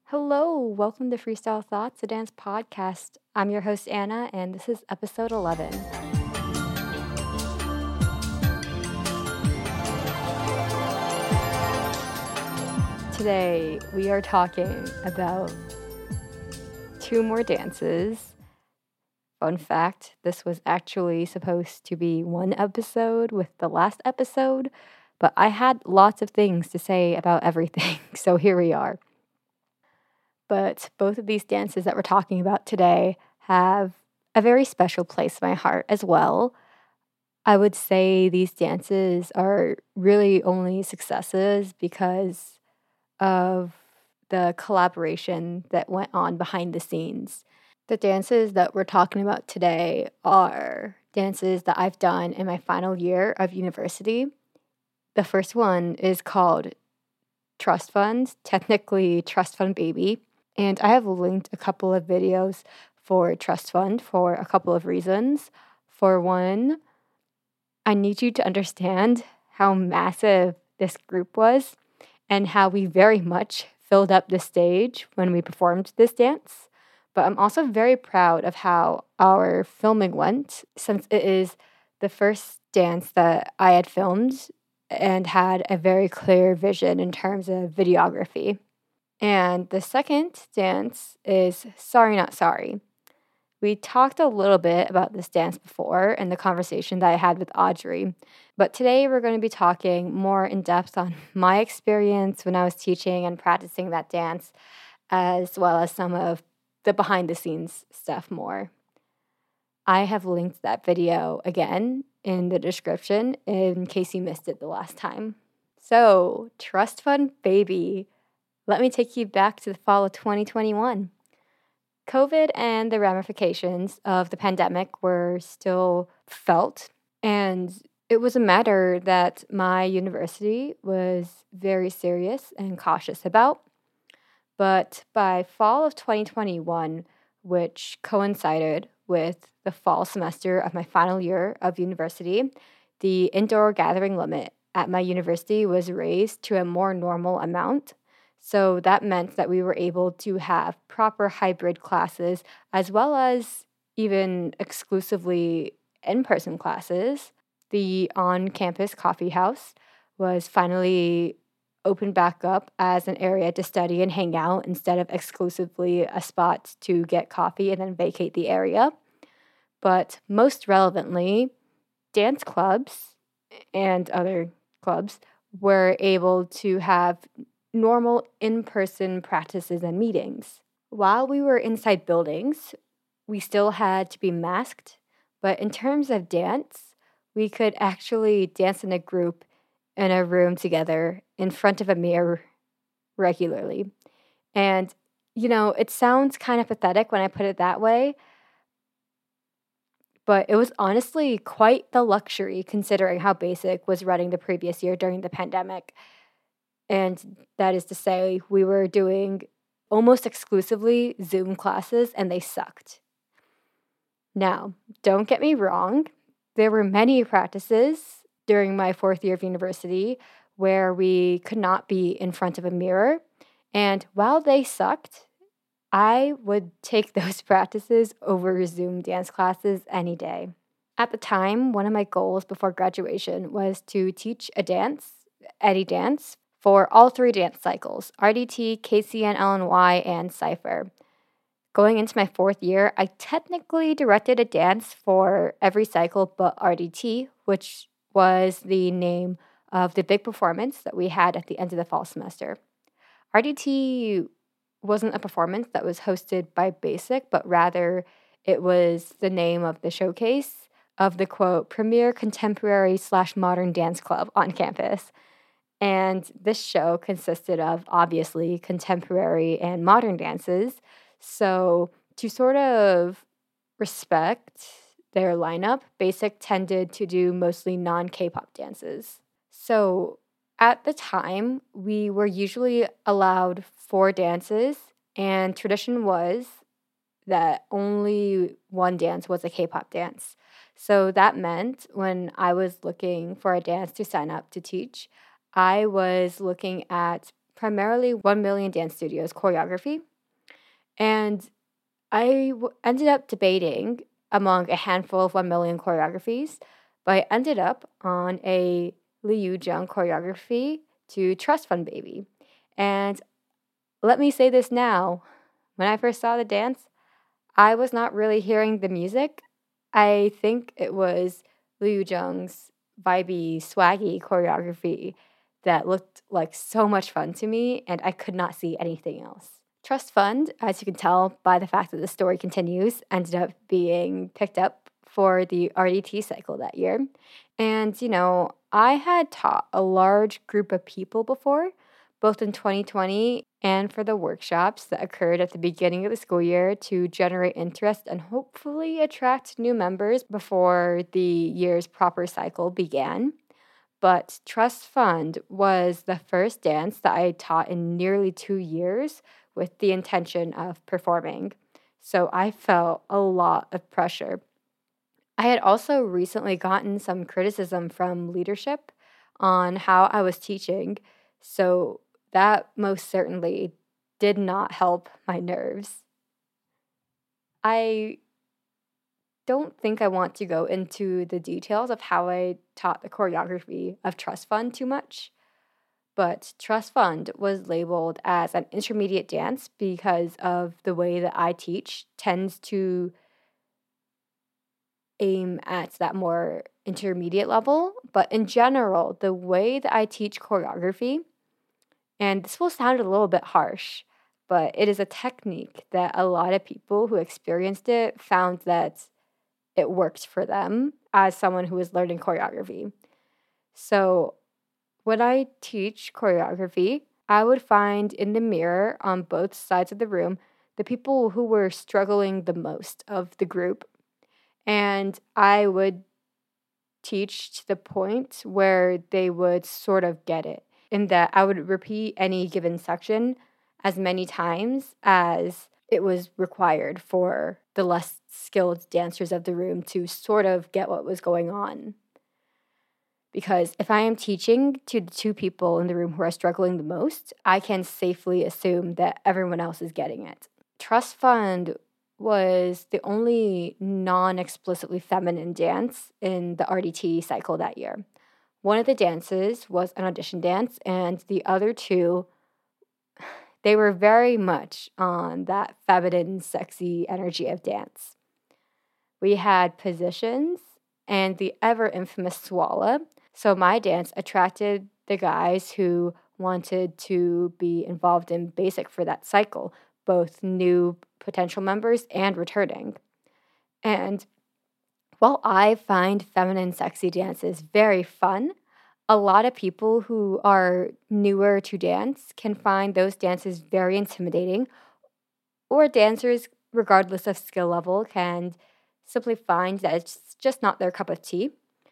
Hello, welcome to Freestyle Thoughts, a dance podcast. I'm your host, Anna, and this is episode 11. Today, we are talking about two more dances. Fun fact, this was actually supposed to be one episode with the last episode, but I had lots of things to say about everything, so here we are. But both of these dances that we're talking about today have a very special place in my heart as well. I would say these dances are really only successes because of the collaboration that went on behind the scenes. The dances that we're talking about today are dances that I've done in my final year of university. The first one is called Trust Fund, technically Trust Fund Baby. And I have linked a couple of videos for Trust Fund for a couple of reasons. For one, I need you to understand how massive this group was and how we very much filled up the stage when we performed this dance. But I'm also very proud of how our filming went, since it is the first dance that I had filmed and had a very clear vision in terms of videography. And the second dance is Sorry Not Sorry. We talked a little bit about this dance before in the conversation that I had with Audrey, but today we're going to be talking more in depth on my experience when I was teaching and practicing that dance, as well as some of the behind the scenes stuff more. I have linked that video again in the description in case you missed it the last time. So, Trust Fund Baby. Let me take you back to the fall of 2021. COVID and the ramifications of the pandemic were still felt, and it was a matter that my university was very serious and cautious about. But by fall of 2021, which coincided with the fall semester of my final year of university, the indoor gathering limit at my university was raised to a more normal amount. So that meant that we were able to have proper hybrid classes as well as even exclusively in person classes. The on campus coffee house was finally opened back up as an area to study and hang out instead of exclusively a spot to get coffee and then vacate the area. But most relevantly, dance clubs and other clubs were able to have normal in-person practices and meetings. While we were inside buildings, we still had to be masked, but in terms of dance, we could actually dance in a group in a room together in front of a mirror regularly. And, it sounds kind of pathetic when I put it that way, but it was honestly quite the luxury considering how basic was running the previous year during the pandemic. And that is to say, we were doing almost exclusively Zoom classes and they sucked. Now, don't get me wrong, there were many practices during my fourth year of university where we could not be in front of a mirror. And while they sucked, I would take those practices over Zoom dance classes any day. At the time, one of my goals before graduation was to teach a dance, any dance, for all three dance cycles, RDT, KCN, LNY, and Cypher. Going into my fourth year, I technically directed a dance for every cycle but RDT, which was the name of the big performance that we had at the end of the fall semester. RDT wasn't a performance that was hosted by Basic, but rather it was the name of the showcase of the, quote, premier contemporary / modern dance club on campus. And this show consisted of, obviously, contemporary and modern dances. So to sort of respect their lineup, Basic tended to do mostly non-K-pop dances. So at the time, we were usually allowed 4 dances, and tradition was that only one dance was a K-pop dance. So that meant when I was looking for a dance to sign up to teach, I was looking at primarily 1 Million Dance Studios choreography. And I ended up debating among a handful of 1 million choreographies, but I ended up on a Liu Jung choreography to Trust Fund Baby. And let me say this now, when I first saw the dance, I was not really hearing the music. I think it was Liu Jung's vibey, swaggy choreography that looked like so much fun to me, and I could not see anything else. Trust Fund, as you can tell by the fact that the story continues, ended up being picked up for the RDT cycle that year. And, I had taught a large group of people before, both in 2020 and for the workshops that occurred at the beginning of the school year to generate interest and hopefully attract new members before the year's proper cycle began. But Trust Fund was the first dance that I taught in nearly 2 years with the intention of performing. So I felt a lot of pressure. I had also recently gotten some criticism from leadership on how I was teaching, so that most certainly did not help my nerves. I don't think I want to go into the details of how I taught the choreography of Trust Fund too much, but Trust Fund was labeled as an intermediate dance because of the way that I teach tends to aim at that more intermediate level. But in general, the way that I teach choreography, and this will sound a little bit harsh, but it is a technique that a lot of people who experienced it found that it worked for them as someone who is learning choreography. So when I teach choreography, I would find in the mirror on both sides of the room the people who were struggling the most of the group. And I would teach to the point where they would sort of get it, in that I would repeat any given section as many times as it was required for the less skilled dancers of the room to sort of get what was going on. Because if I am teaching to the two people in the room who are struggling the most, I can safely assume that everyone else is getting it. Trust Fund was the only non-explicitly feminine dance in the RDT cycle that year. One of the dances was an audition dance, and the other two, they were very much on that feminine, sexy energy of dance. We had positions and the ever infamous swalla. So my dance attracted the guys who wanted to be involved in basic for that cycle, both new potential members and returning. And while I find feminine sexy dances very fun, a lot of people who are newer to dance can find those dances very intimidating, or dancers, regardless of skill level, can simply find that it's just not their cup of tea.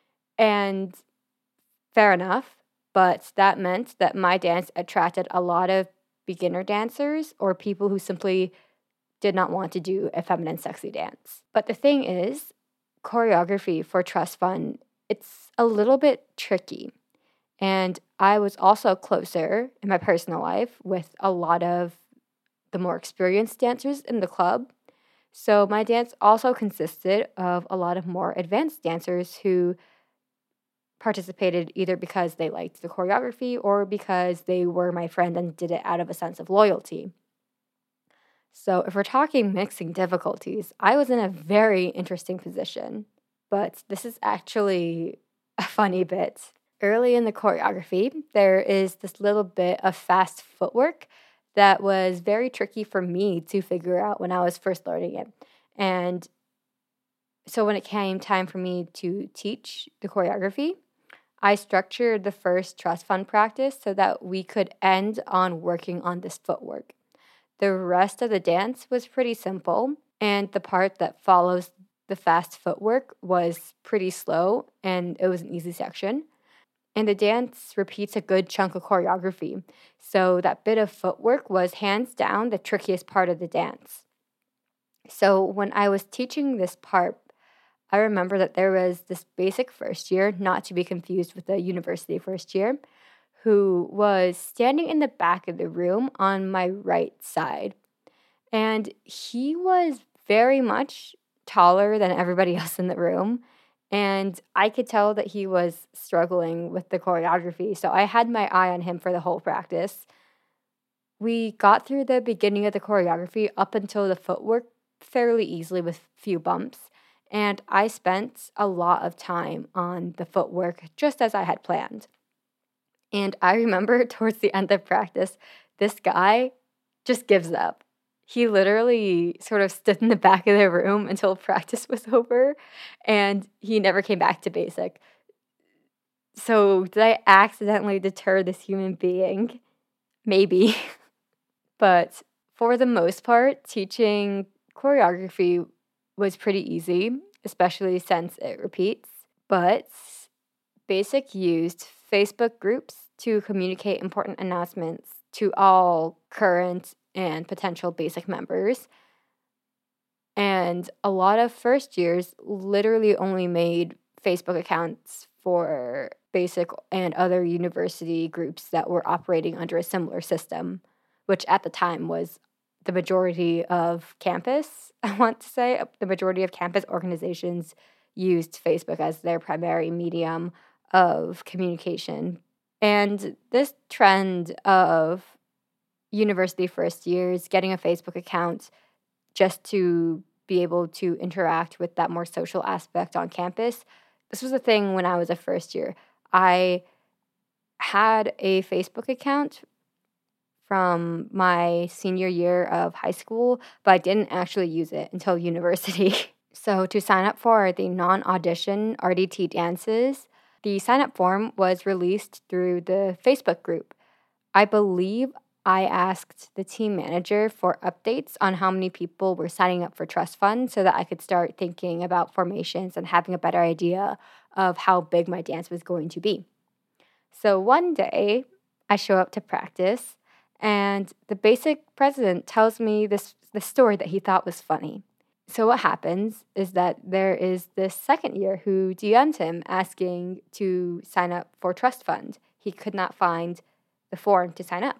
And fair enough, but that meant that my dance attracted a lot of beginner dancers or people who simply did not want to do a feminine sexy dance. But the thing is, choreography for Trust Fund, it's a little bit tricky. And I was also closer in my personal life with a lot of the more experienced dancers in the club. So my dance also consisted of a lot of more advanced dancers who participated either because they liked the choreography or because they were my friend and did it out of a sense of loyalty. So if we're talking mixing difficulties, I was in a very interesting position. But this is actually a funny bit. Early in the choreography, there is this little bit of fast footwork that was very tricky for me to figure out when I was first learning it. And so when it came time for me to teach the choreography, I structured the first Trust Fund practice so that we could end on working on this footwork. The rest of the dance was pretty simple, and the part that follows the fast footwork was pretty slow, and it was an easy section. And the dance repeats a good chunk of choreography, so that bit of footwork was hands down the trickiest part of the dance. So when I was teaching this part, I remember that there was this basic first year, not to be confused with the university first year, who was standing in the back of the room on my right side. And he was very much taller than everybody else in the room. And I could tell that he was struggling with the choreography. So I had my eye on him for the whole practice. We got through the beginning of the choreography up until the footwork fairly easily with few bumps. And I spent a lot of time on the footwork just as I had planned. And I remember towards the end of practice, this guy just gives up. He literally sort of stood in the back of the room until practice was over, and he never came back to basic. So, did I accidentally deter this human being? Maybe. But for the most part, teaching choreography was pretty easy, especially since it repeats. But Basic used Facebook groups to communicate important announcements to all current and potential Basic members. And a lot of first years literally only made Facebook accounts for Basic and other university groups that were operating under a similar system, which at the time was the majority of campus, I want to say. The majority of campus organizations used Facebook as their primary medium of communication. And this trend of university first years getting a Facebook account just to be able to interact with that more social aspect on campus, this was a thing when I was a first year. I had a Facebook account from my senior year of high school, but I didn't actually use it until university. So to sign up for the non-audition RDT dances, the sign-up form was released through the Facebook group. I believe I asked the team manager for updates on how many people were signing up for trust fund so that I could start thinking about formations and having a better idea of how big my dance was going to be. So one day, I show up to practice, and the Basic president tells me this story that he thought was funny. So what happens is that there is this second year who DM'd him asking to sign up for trust fund. He could not find the form to sign up.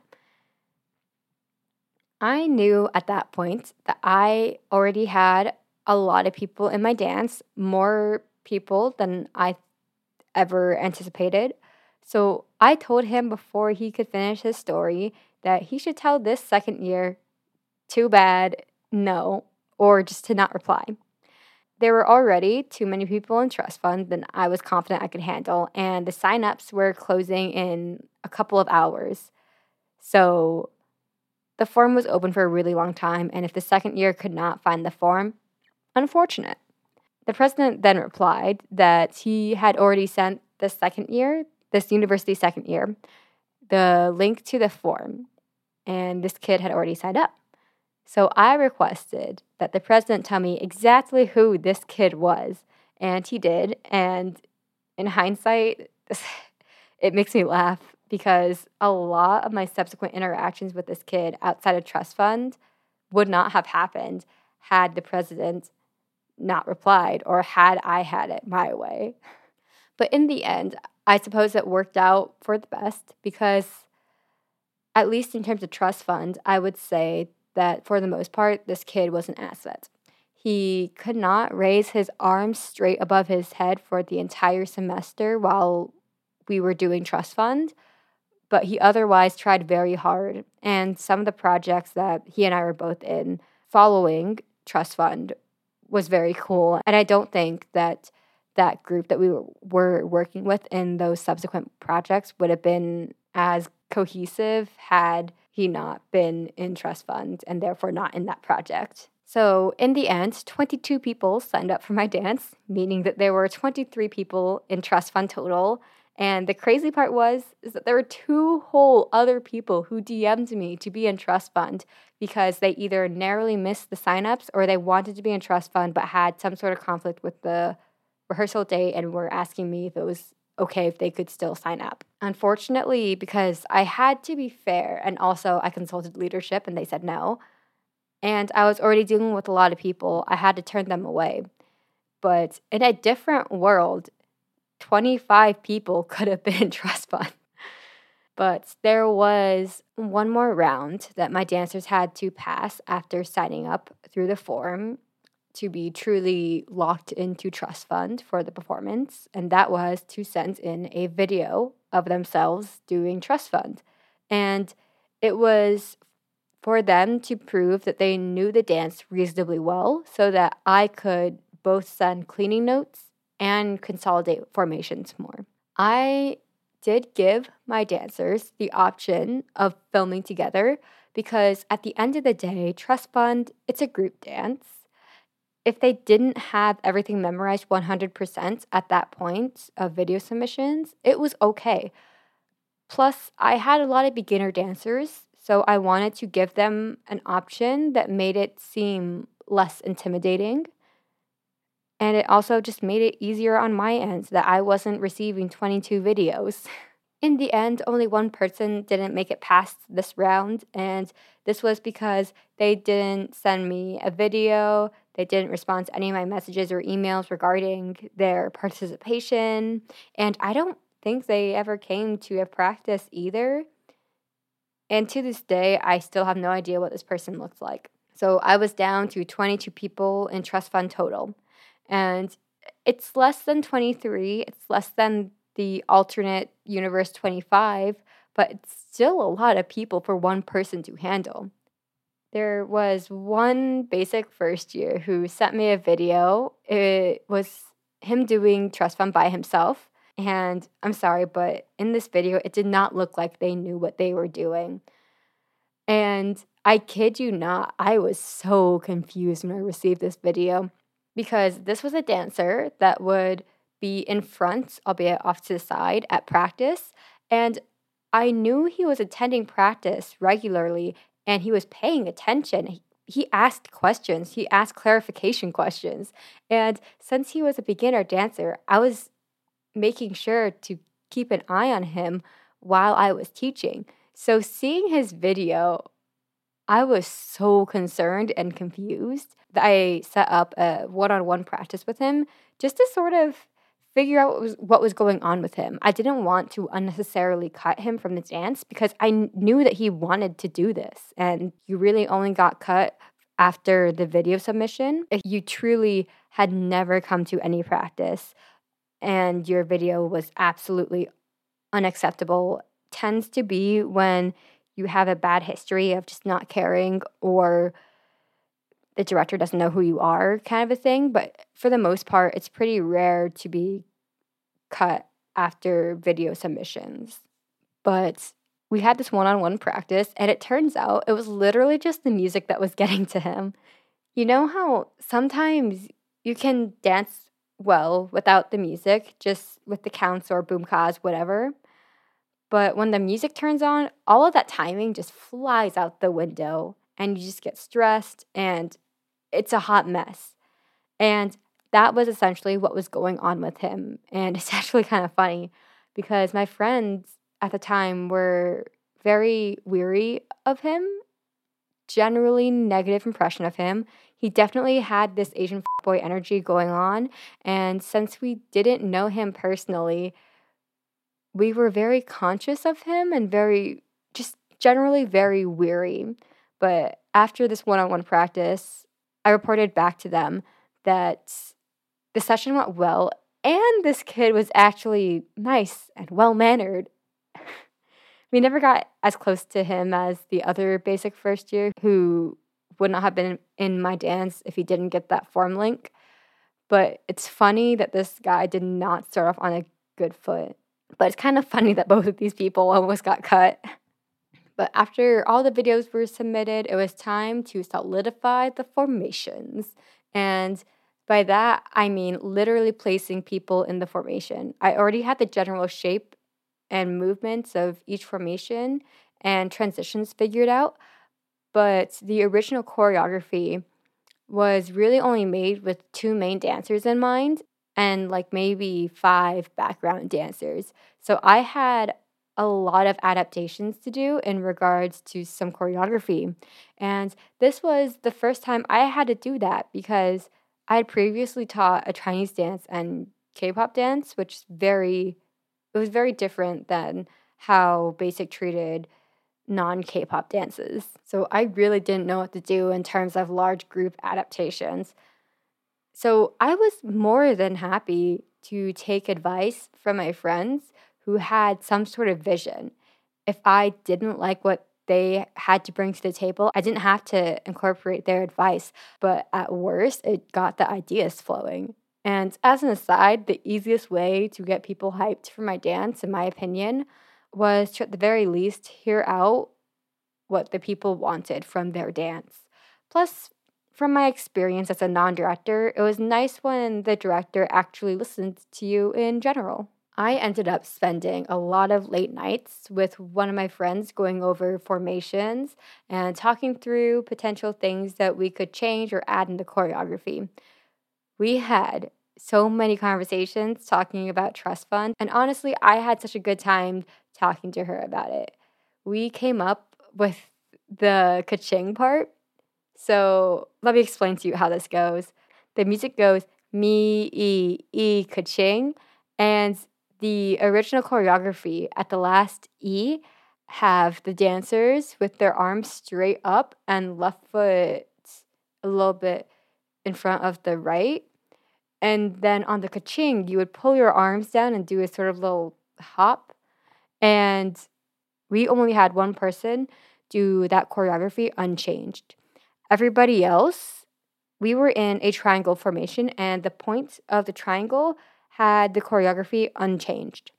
I knew at that point that I already had a lot of people in my dance, more people than I ever anticipated. So I told him before he could finish his story that he should tell this second year, too bad, no, or just to not reply. There were already too many people in trust fund than I was confident I could handle, and the signups were closing in a couple of hours. So the form was open for a really long time, and if the second year could not find the form, unfortunate. The president then replied that he had already sent this university second year, the link to the form, and this kid had already signed up. So I requested that the president tell me exactly who this kid was, and he did. And in hindsight, it makes me laugh because a lot of my subsequent interactions with this kid outside of trust fund would not have happened had the president not replied or had I had it my way. But in the end, I suppose it worked out for the best because, at least in terms of trust fund, I would say that for the most part, this kid was an asset. He could not raise his arms straight above his head for the entire semester while we were doing trust fund, but he otherwise tried very hard. And some of the projects that he and I were both in following trust fund was very cool. And I don't think that that group that we were working with in those subsequent projects would have been as cohesive had he not been in trust fund and therefore not in that project. So in the end, 22 people signed up for my dance, meaning that there were 23 people in trust fund total. And the crazy part is that there were 2 whole other people who DM'd me to be in trust fund because they either narrowly missed the signups or they wanted to be in trust fund but had some sort of conflict with the rehearsal date and were asking me if it was okay if they could still sign up. Unfortunately, because I had to be fair and also I consulted leadership and they said no, and I was already dealing with a lot of people, I had to turn them away. But in a different world, 25 people could have been in trust fund. But there was one more round that my dancers had to pass after signing up through the form to be truly locked into Trust Fund for the performance, and that was to send in a video of themselves doing Trust Fund. And it was for them to prove that they knew the dance reasonably well so that I could both send cleaning notes and consolidate formations more. I did give my dancers the option of filming together because at the end of the day, Trust Fund, it's a group dance. If they didn't have everything memorized 100% at that point of video submissions, it was okay. Plus, I had a lot of beginner dancers, so I wanted to give them an option that made it seem less intimidating. And it also just made it easier on my end that I wasn't receiving 22 videos. In the end, only one person didn't make it past this round, and this was because they didn't send me a video, they didn't respond to any of my messages or emails regarding their participation, and I don't think they ever came to a practice either. And to this day, I still have no idea what this person looked like. So I was down to 22 people in Trust Fund total, and it's less than 23, it's less than the alternate universe 25, but it's still a lot of people for one person to handle. There was one basic first year who sent me a video. It was him doing Trust Fund by himself. And I'm sorry, but in this video, it did not look like they knew what they were doing. And I kid you not, I was so confused when I received this video because this was a dancer that would be in front, albeit off to the side, at practice. And I knew he was attending practice regularly and he was paying attention. He asked questions, he asked clarification questions. And since he was a beginner dancer, I was making sure to keep an eye on him while I was teaching. So seeing his video, I was so concerned and confused that I set up a one-on-one practice with him just to sort of figure out what was going on with him. I didn't want to unnecessarily cut him from the dance because I knew that he wanted to do this. And you really only got cut after the video submission if you truly had never come to any practice and your video was absolutely unacceptable. Tends to be when you have a bad history of just not caring or the director doesn't know who you are kind of a thing. But for the most part, it's pretty rare to be cut after video submissions. But we had this one-on-one practice, and it turns out it was literally just the music that was getting to him. You know how sometimes you can dance well without the music, just with the counts or boom kas, whatever. But when the music turns on, all of that timing just flies out the window and you just get stressed and it's a hot mess. And that was essentially what was going on with him. And it's actually kind of funny because my friends at the time were very weary of him, generally negative impression of him. He definitely had this Asian boy energy going on. And since we didn't know him personally, we were very conscious of him and very, just generally very weary. But after this one-on-one practice, I reported back to them that the session went well and this kid was actually nice and well-mannered. We never got as close to him as the other basic first year who would not have been in my dance if he didn't get that form link. But it's funny that this guy did not start off on a good foot. But it's kind of funny that both of these people almost got cut. But after all the videos were submitted, it was time to solidify the formations. And by that, I mean literally placing people in the formation. I already had the general shape and movements of each formation and transitions figured out. But the original choreography was really only made with 2 main dancers in mind and like maybe 5 background dancers. So I had a lot of adaptations to do in regards to some choreography. And this was the first time I had to do that because I had previously taught a Chinese dance and K-pop dance, which it was very different than how Basic treated non-K-pop dances. So I really didn't know what to do in terms of large group adaptations. So I was more than happy to take advice from my friends who had some sort of vision. If I didn't like what they had to bring to the table, I didn't have to incorporate their advice, but at worst, it got the ideas flowing. And as an aside, the easiest way to get people hyped for my dance, in my opinion, was to at the very least hear out what the people wanted from their dance. Plus, from my experience as a non director, it was nice when the director actually listened to you in general. I ended up spending a lot of late nights with one of my friends going over formations and talking through potential things that we could change or add in the choreography. We had so many conversations talking about trust fund, and honestly, I had such a good time talking to her about it. We came up with the kaching part. So let me explain to you how this goes. The music goes me, kaching, and the original choreography at the last E have the dancers with their arms straight up and left foot a little bit in front of the right. And then on the kaching, you would pull your arms down and do a sort of little hop. And we only had one person do that choreography unchanged. Everybody else, we were in a triangle formation, and the point of the triangle had the choreography unchanged.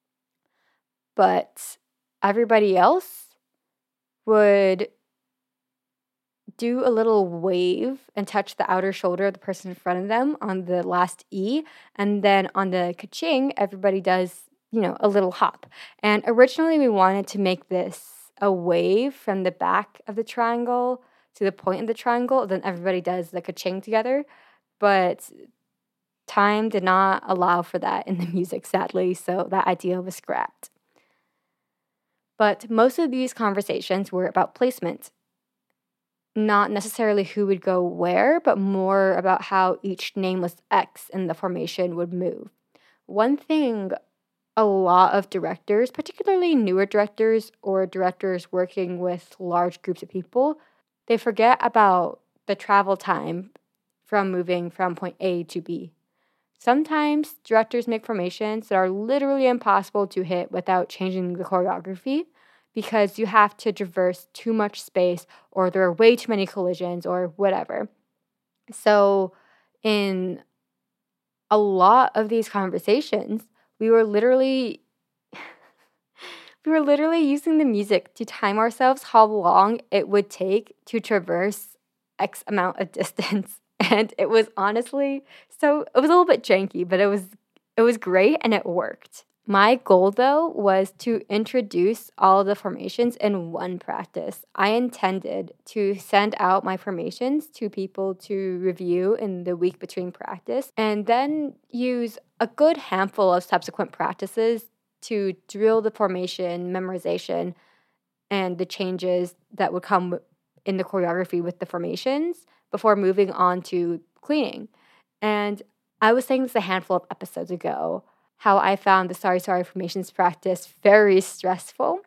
But everybody else would do a little wave and touch the outer shoulder of the person in front of them on the last E. And then on the kaching, everybody does, a little hop. And originally we wanted to make this a wave from the back of the triangle to the point of the triangle. Then everybody does the kaching together. But time did not allow for that in the music, sadly. So that idea was scrapped. But most of these conversations were about placement. Not necessarily who would go where, but more about how each nameless X in the formation would move. One thing a lot of directors, particularly newer directors or directors working with large groups of people, they forget about the travel time from moving from point A to B. Sometimes directors make formations that are literally impossible to hit without changing the choreography, because you have to traverse too much space or there are way too many collisions or whatever. So in a lot of these conversations, we were literally using the music to time ourselves how long it would take to traverse X amount of distance. And it was honestly, so it was a little bit janky, but it was great and it worked. My goal, though, was to introduce all of the formations in one practice. I intended to send out my formations to people to review in the week between practice, and then use a good handful of subsequent practices to drill the formation, memorization, and the changes that would come in the choreography with the formations before moving on to cleaning. And I was saying this a handful of episodes ago, how I found the Sorry Sorry formations practice very stressful.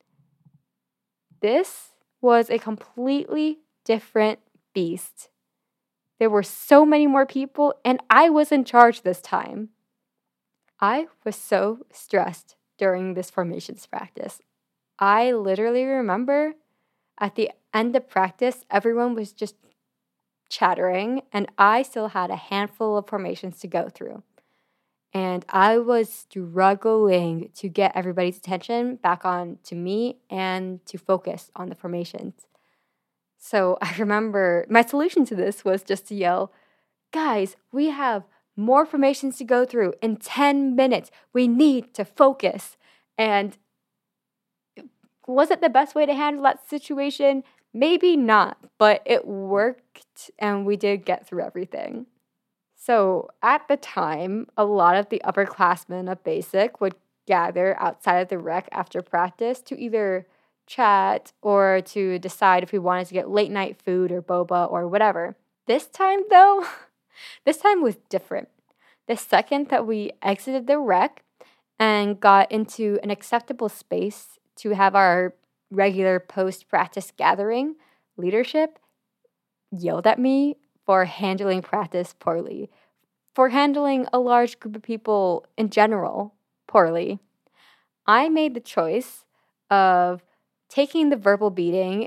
This was a completely different beast. There were so many more people, and I was in charge this time. I was so stressed during this formations practice. I literally remember at the end of practice, everyone was just chattering, and I still had a handful of formations to go through. And I was struggling to get everybody's attention back on to me and to focus on the formations. So I remember my solution to this was just to yell, "Guys, we have more formations to go through in 10 minutes. We need to focus." And was it the best way to handle that situation? Maybe not, but it worked and we did get through everything. So at the time, a lot of the upperclassmen of Basic would gather outside of the rec after practice to either chat or to decide if we wanted to get late night food or boba or whatever. This time, was different. The second that we exited the rec and got into an acceptable space to have our regular post-practice gathering, leadership yelled at me for handling practice poorly, for handling a large group of people in general poorly. I made the choice of taking the verbal beating,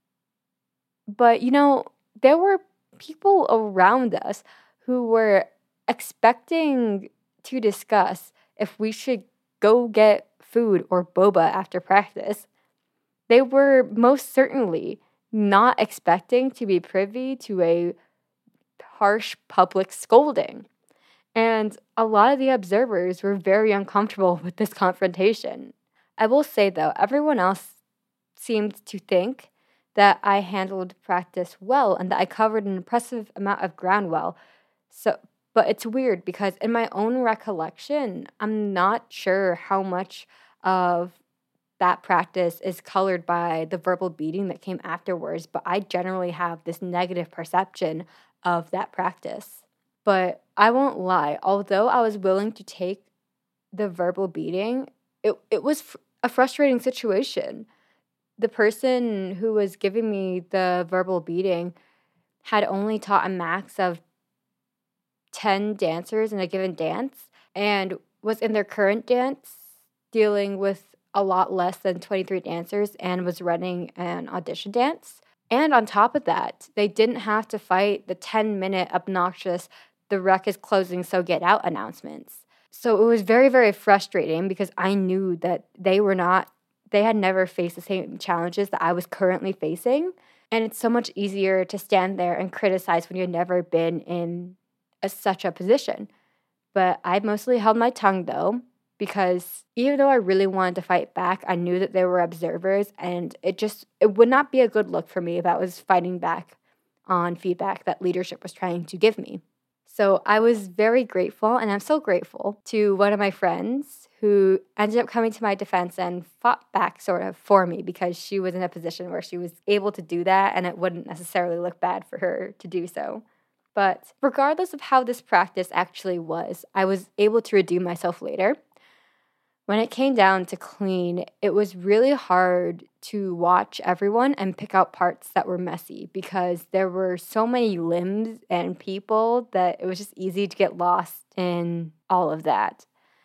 but there were people around us who were expecting to discuss if we should go get food or boba after practice. They were most certainly not expecting to be privy to a harsh public scolding. And a lot of the observers were very uncomfortable with this confrontation. I will say, though, everyone else seemed to think that I handled practice well and that I covered an impressive amount of ground well. But it's weird because in my own recollection, I'm not sure how much of that practice is colored by the verbal beating that came afterwards, but I generally have this negative perception of that practice. But I won't lie, although I was willing to take the verbal beating, it was a frustrating situation. The person who was giving me the verbal beating had only taught a max of 10 dancers in a given dance and was in their current dance dealing with a lot less than 23 dancers and was running an audition dance. And on top of that, they didn't have to fight the 10-minute obnoxious "the rec is closing, so get out" announcements. So it was very, very frustrating because I knew that they had never faced the same challenges that I was currently facing. And it's so much easier to stand there and criticize when you've never been in such a position. But I mostly held my tongue, though, because even though I really wanted to fight back, I knew that there were observers, and it would not be a good look for me if I was fighting back on feedback that leadership was trying to give me. So I was very grateful, and I'm so grateful to one of my friends who ended up coming to my defense and fought back sort of for me because she was in a position where she was able to do that, and it wouldn't necessarily look bad for her to do so. But regardless of how this practice actually was, I was able to redeem myself later. When it came down to clean, it was really hard to watch everyone and pick out parts that were messy because there were so many limbs and people that it was just easy to get lost in all of that.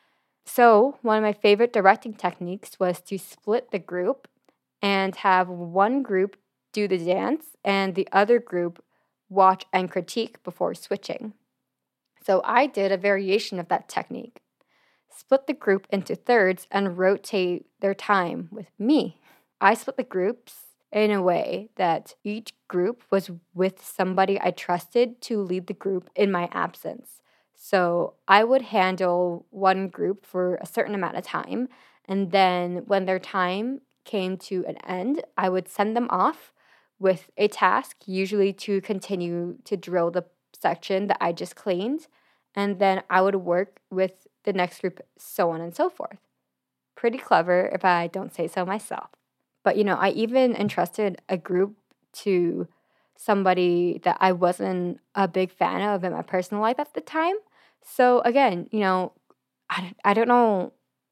So one of my favorite directing techniques was to split the group and have one group do the dance and the other group watch and critique before switching. So I did a variation of that technique. Split the group into thirds and rotate their time with me. I split the groups in a way that each group was with somebody I trusted to lead the group in my absence. So I would handle one group for a certain amount of time, and then when their time came to an end, I would send them off with a task, usually to continue to drill the section that I just cleaned, and then I would work with the next group, so on and so forth. Pretty clever if I don't say so myself. But, I even entrusted a group to somebody that I wasn't a big fan of in my personal life at the time. So again, I don't know.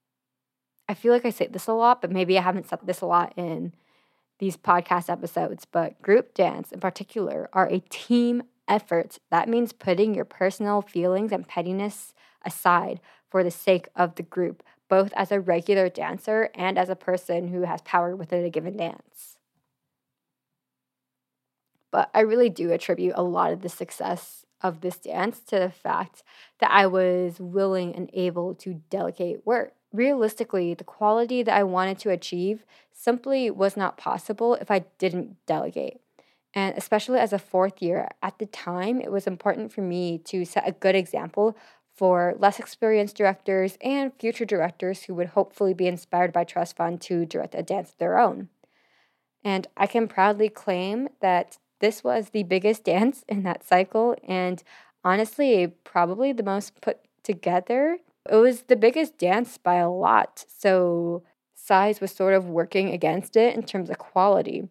I feel like I say this a lot, but maybe I haven't said this a lot in these podcast episodes. But group dance in particular are a team effort. That means putting your personal feelings and pettiness aside for the sake of the group, both as a regular dancer and as a person who has power within a given dance. But I really do attribute a lot of the success of this dance to the fact that I was willing and able to delegate work. Realistically, the quality that I wanted to achieve simply was not possible if I didn't delegate. And especially as a fourth year, at the time, it was important for me to set a good example for less experienced directors and future directors who would hopefully be inspired by Trust Fund to direct a dance of their own. And I can proudly claim that this was the biggest dance in that cycle, and honestly, probably the most put together. It was the biggest dance by a lot, so size was sort of working against it in terms of quality.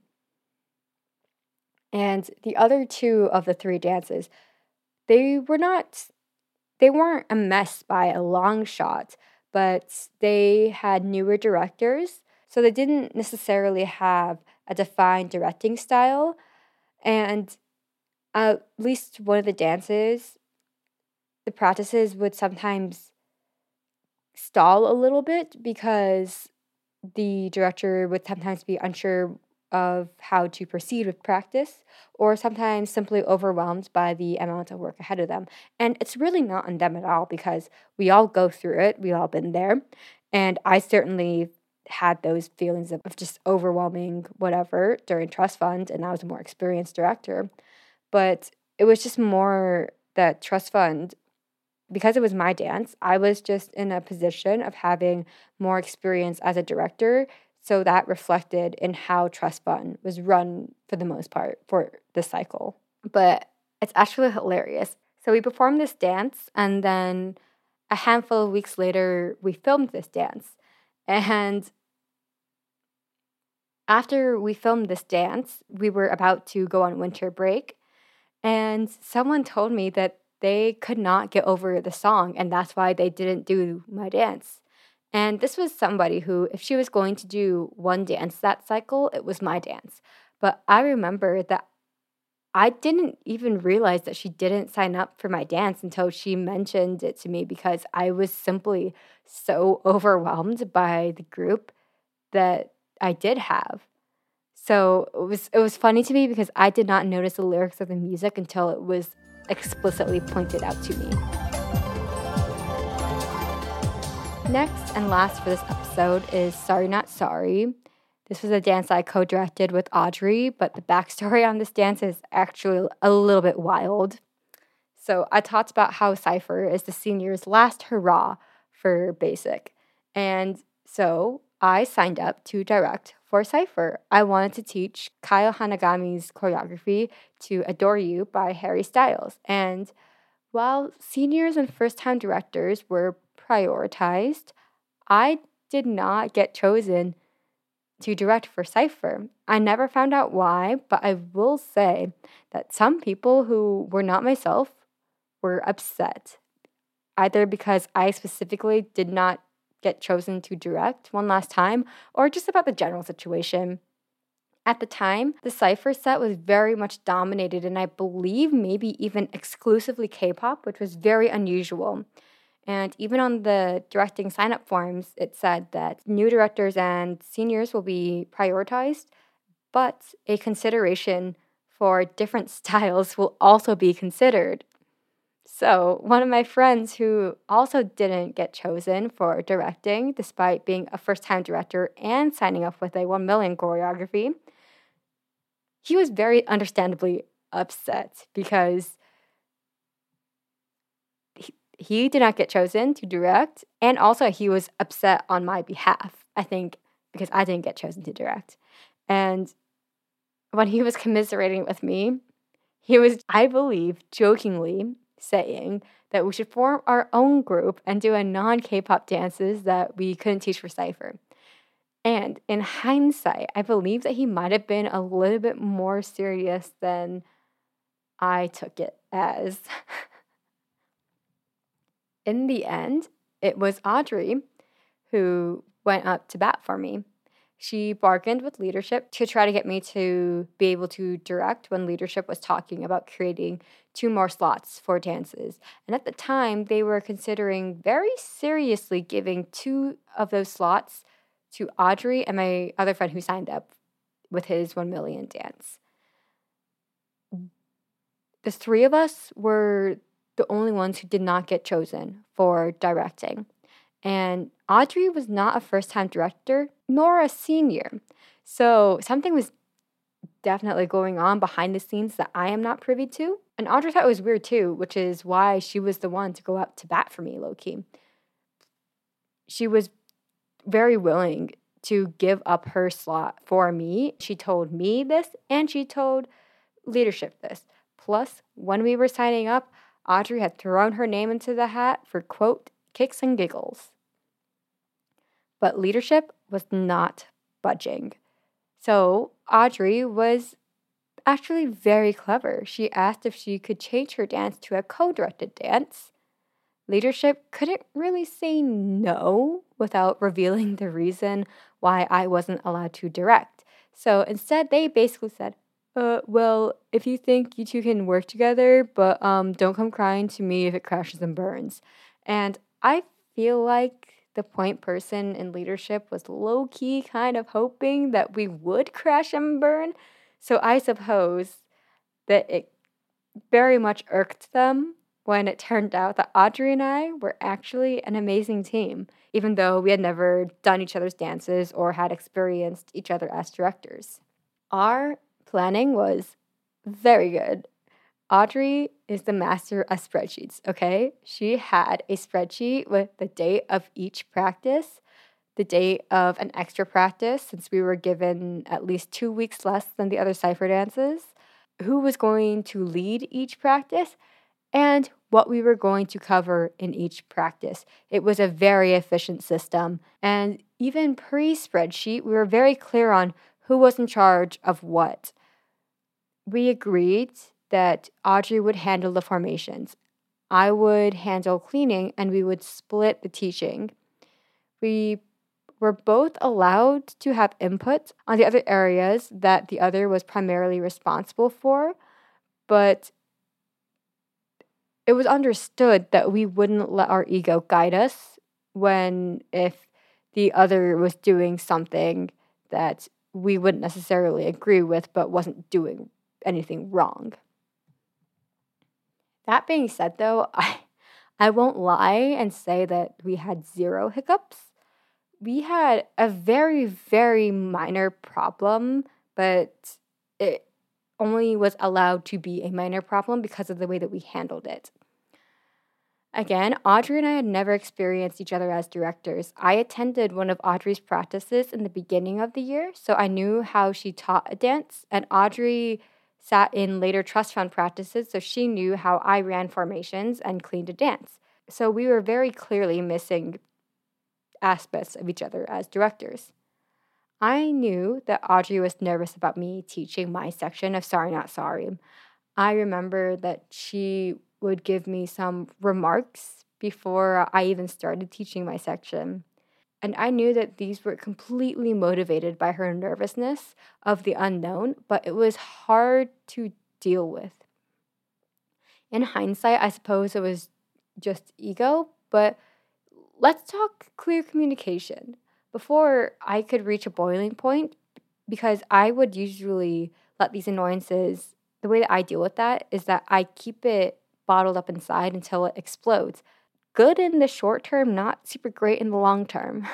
And the other two of the three dances, they weren't a mess by a long shot, but they had newer directors, so they didn't necessarily have a defined directing style. And at least one of the dances, the practices would sometimes stall a little bit because the director would sometimes be unsure of how to proceed with practice, or sometimes simply overwhelmed by the amount of work ahead of them. And it's really not on them at all, because we all go through it, we all been there. And I certainly had those feelings of just overwhelming whatever during Trust Fund, and I was a more experienced director. But it was just more that Trust Fund, because it was my dance, I was just in a position of having more experience as a director. So that reflected in how Trust Fund was run for the most part for this cycle. But it's actually hilarious. So we performed this dance, and then a handful of weeks later, we filmed this dance. And after we filmed this dance, we were about to go on winter break. And someone told me that they could not get over the song, and that's why they didn't do my dance. And this was somebody who, if she was going to do one dance that cycle, it was my dance. But I remember that I didn't even realize that she didn't sign up for my dance until she mentioned it to me, because I was simply so overwhelmed by the group that I did have. So it was funny to me because I did not notice the lyrics of the music until it was explicitly pointed out to me. Next and last for this episode is Sorry Not Sorry. This was a dance I co-directed with Audrey, but the backstory on this dance is actually a little bit wild. So I talked about how Cypher is the seniors' last hurrah for basic. And so I signed up to direct for Cypher. I wanted to teach Kyle Hanagami's choreography to Adore You by Harry Styles. And while seniors and first-time directors were prioritized, I did not get chosen to direct for Cypher. I never found out why, but I will say that some people who were not myself were upset, either because I specifically did not get chosen to direct one last time, or just about the general situation. At the time, the Cypher set was very much dominated, and I believe maybe even exclusively K-pop, which was very unusual. And even on the directing sign-up forms, it said that new directors and seniors will be prioritized, but a consideration for different styles will also be considered. So, one of my friends who also didn't get chosen for directing, despite being a first-time director and signing up with a 1 million choreography, he was very understandably upset because he did not get chosen to direct, and also he was upset on my behalf, I think, because I didn't get chosen to direct. And when he was commiserating with me, he was, I believe, jokingly saying that we should form our own group and do a non-K-pop dances that we couldn't teach for Cypher. And in hindsight, I believe that he might have been a little bit more serious than I took it as. In the end, it was Audrey who went up to bat for me. She bargained with leadership to try to get me to be able to direct when leadership was talking about creating 2 more slots for dances. And at the time, they were considering very seriously giving 2 of those slots to Audrey and my other friend who signed up with his 1 million dance. The 3 of us were the only ones who did not get chosen for directing. And Audrey was not a first-time director, nor a senior. So something was definitely going on behind the scenes that I am not privy to. And Audrey thought it was weird too, which is why she was the one to go up to bat for me, low-key. She was very willing to give up her slot for me. She told me this, and she told leadership this. Plus, when we were signing up, Audrey had thrown her name into the hat for, quote, kicks and giggles. But leadership was not budging. So Audrey was actually very clever. She asked if she could change her dance to a co-directed dance. leadership couldn't really say no without revealing the reason why I wasn't allowed to direct. So instead, they basically said, well, if you think you two can work together, but don't come crying to me if it crashes and burns. And I feel like the point person in leadership was low key kind of hoping that we would crash and burn. So I suppose that it very much irked them when it turned out that Audrey and I were actually an amazing team, even though we had never done each other's dances or had experienced each other as directors. Our planning was very good. Audrey is the master of spreadsheets, okay? She had a spreadsheet with the date of each practice, the date of an extra practice, since we were given at least 2 weeks less than the other cypher dances, who was going to lead each practice, and what we were going to cover in each practice. It was a very efficient system, and even pre-spreadsheet, we were very clear on who was in charge of what. We agreed that Audrey would handle the formations. I would handle cleaning, and we would split the teaching. We were both allowed to have input on the other areas that the other was primarily responsible for, but it was understood that we wouldn't let our ego guide us if the other was doing something that we wouldn't necessarily agree with but wasn't doing anything wrong. That being said, though, I won't lie and say that we had zero hiccups. We had a very, very minor problem, but it only was allowed to be a minor problem because of the way that we handled it. Again, Audrey and I had never experienced each other as directors. I attended one of Audrey's practices in the beginning of the year, so I knew how she taught a dance, and Audrey sat in later trust fund practices, so she knew how I ran formations and cleaned a dance. So we were very clearly missing aspects of each other as directors. I knew that Audrey was nervous about me teaching my section of Sorry Not Sorry. I remember that she would give me some remarks before I even started teaching my section. And I knew that these were completely motivated by her nervousness of the unknown, but it was hard to deal with. In hindsight, I suppose it was just ego, but let's talk clear communication. Before I could reach a boiling point, because I would usually let these annoyances, the way that I deal with that is that I keep it bottled up inside until it explodes. Good in the short term, not super great in the long term.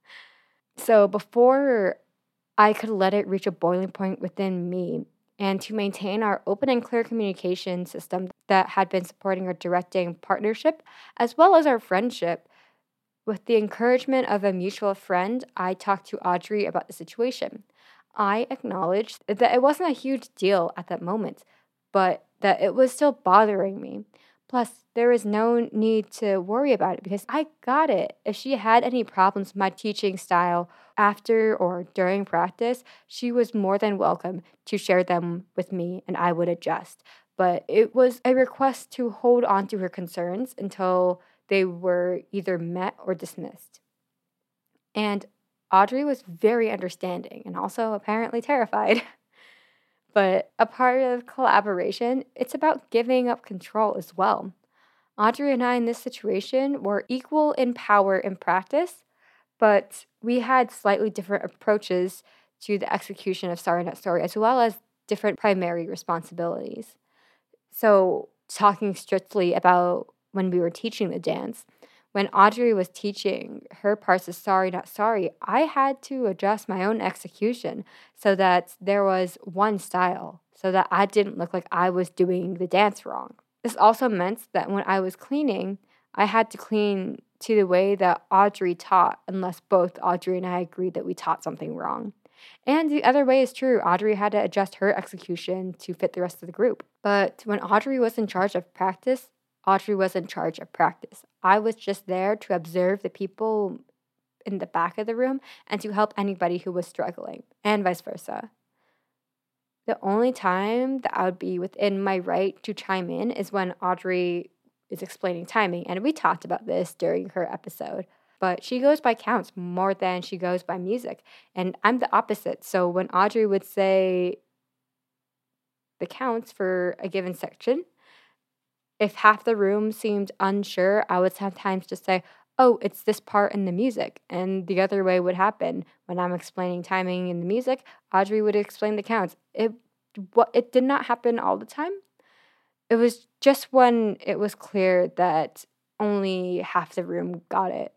So before I could let it reach a boiling point within me, and to maintain our open and clear communication system that had been supporting our directing partnership, as well as our friendship, with the encouragement of a mutual friend, I talked to Audrey about the situation. I acknowledged that it wasn't a huge deal at that moment, but that it was still bothering me. Plus, there was no need to worry about it because I got it. If she had any problems with my teaching style after or during practice, she was more than welcome to share them with me and I would adjust. But it was a request to hold on to her concerns until they were either met or dismissed. And Audrey was very understanding and also apparently terrified. But a part of collaboration, it's about giving up control as well. Audrey and I in this situation were equal in power in practice, but we had slightly different approaches to the execution of Sorry Not Sorry, as well as different primary responsibilities. So, talking strictly about when we were teaching the dance, when Audrey was teaching her parts of Sorry Not Sorry, I had to adjust my own execution so that there was one style, so that I didn't look like I was doing the dance wrong. This also meant that when I was cleaning, I had to clean to the way that Audrey taught, unless both Audrey and I agreed that we taught something wrong. And the other way is true. Audrey had to adjust her execution to fit the rest of the group. But when Audrey was in charge of practice, Audrey was in charge of practice. I was just there to observe the people in the back of the room and to help anybody who was struggling, and vice versa. The only time that I would be within my right to chime in is when Audrey is explaining timing. And we talked about this during her episode. But she goes by counts more than she goes by music. And I'm the opposite. So when Audrey would say the counts for a given section, if half the room seemed unsure, I would sometimes just say, oh, it's this part in the music. And the other way would happen. When I'm explaining timing in the music, Audrey would explain the counts. It did not happen all the time. It was just when it was clear that only half the room got it.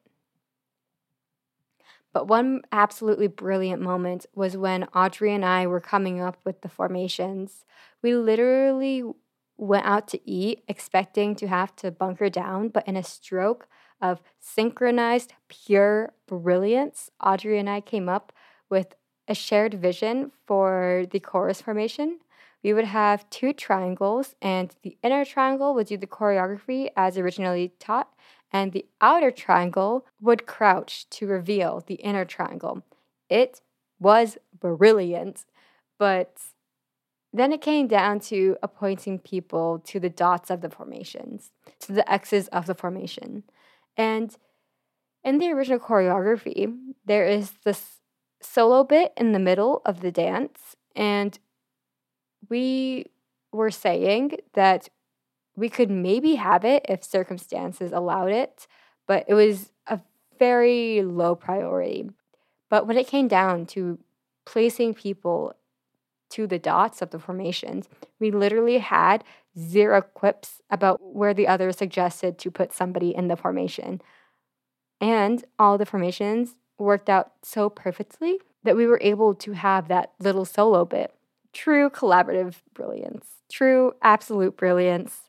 But one absolutely brilliant moment was when Audrey and I were coming up with the formations. We literally went out to eat expecting to have to bunker down, but in a stroke of synchronized pure brilliance, Audrey and I came up with a shared vision for the chorus formation. We would have 2 triangles, and the inner triangle would do the choreography as originally taught, and the outer triangle would crouch to reveal the inner triangle. It was brilliant, but then it came down to appointing people to the dots of the formations, to the X's of the formation. And in the original choreography, there is this solo bit in the middle of the dance, and we were saying that we could maybe have it if circumstances allowed it, but it was a very low priority. But when it came down to placing people to the dots of the formations, we literally had 0 quips about where the other suggested to put somebody in the formation. And all the formations worked out so perfectly that we were able to have that little solo bit. True collaborative brilliance. True absolute brilliance.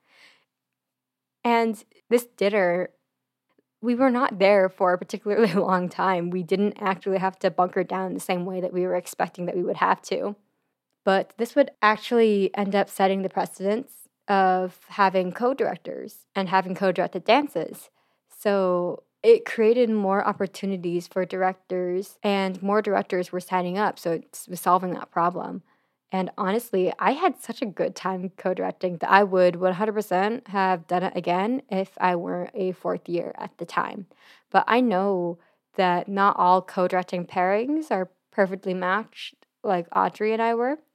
And this dinner, we were not there for a particularly long time. We didn't actually have to bunker down the same way that we were expecting that we would have to. But this would actually end up setting the precedence of having co-directors and having co-directed dances. So it created more opportunities for directors, and more directors were signing up. So it was solving that problem. And honestly, I had such a good time co-directing that I would 100% have done it again if I weren't a 4th year at the time. But I know that not all co-directing pairings are perfectly matched like Audrey and I were.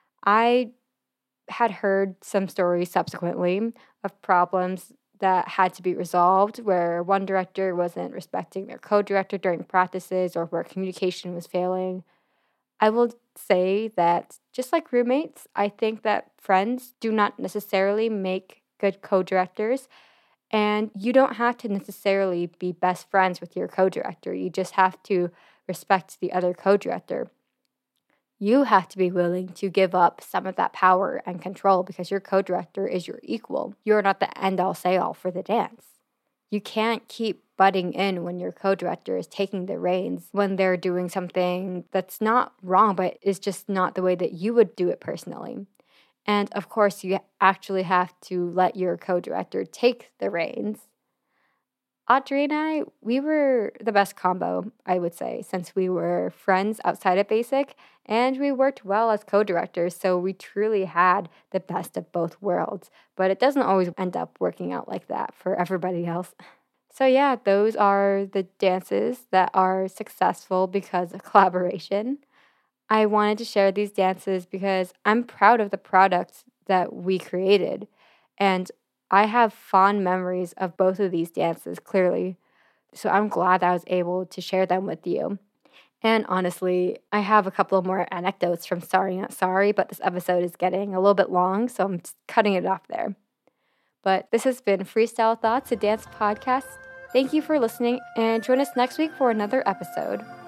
I had heard some stories subsequently of problems that had to be resolved where one director wasn't respecting their co-director during practices or where communication was failing. I will say that just like roommates, I think that friends do not necessarily make good co-directors, and you don't have to necessarily be best friends with your co-director. You just have to respect the other co-director. You have to be willing to give up some of that power and control because your co-director is your equal. You're not the end-all say-all for the dance. You can't keep butting in when your co-director is taking the reins when they're doing something that's not wrong, but is just not the way that you would do it personally. And of course, you actually have to let your co-director take the reins. Audrey and I, we were the best combo, I would say, since we were friends outside of Basic, and we worked well as co-directors, so we truly had the best of both worlds. But it doesn't always end up working out like that for everybody else. So yeah, those are the dances that are successful because of collaboration. I wanted to share these dances because I'm proud of the product that we created, and I have fond memories of both of these dances, clearly. So I'm glad that I was able to share them with you. And honestly, I have a couple of more anecdotes from Sorry Not Sorry, but this episode is getting a little bit long, so I'm just cutting it off there. But this has been Freestyle Thoughts, a dance podcast. Thank you for listening, and join us next week for another episode.